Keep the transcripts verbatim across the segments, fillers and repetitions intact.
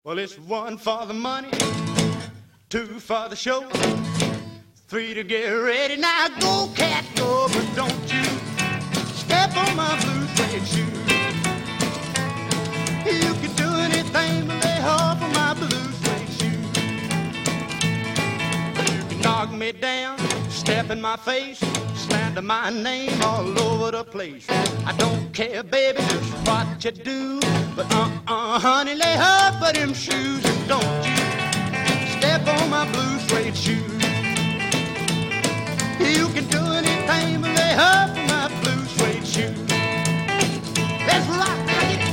Well, it's one for the money, two for the show, three to get ready. Now go, cat, go, but don't you step on my blue suede shoe. You can do anything but lay off of my blue suede shoe. You can knock me down, step in my face, slander my name all over the place. I don't care, baby, just what you do, but uh-uh, honey, lay off of them shoes and don't you step on my blue suede shoes. You can do anything but lay off of my blue suede shoes. Let's rock, like it.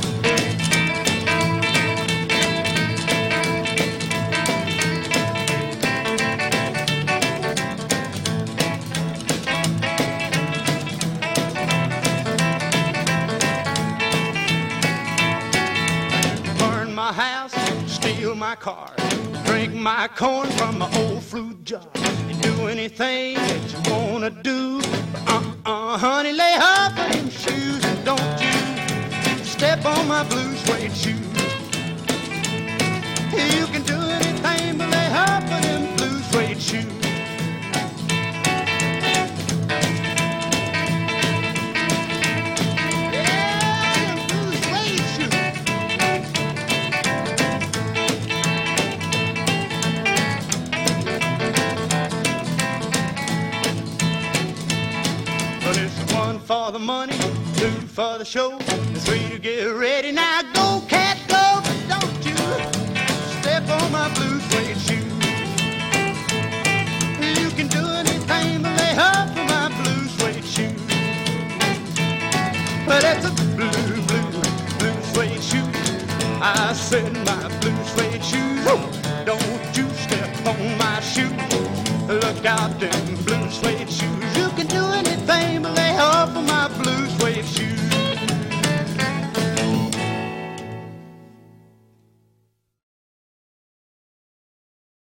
Burn my house, steal my car, drink my corn from my old fruit jar. You do anything that you wanna do, but uh-uh, honey, lay off of them shoes and don't you step on my blue suede shoes. You can do anything but lay off of them blue suede shoes. For the money, two for the show, three to get ready. Now go, cat, go, but don't you step on my blue suede shoe. You can do anything but lay off of my blue suede shoe. But it's a blue, blue, blue suede shoe. I said my blue suede shoes. Don't you step on my shoe. Look out, them blue suede shoes.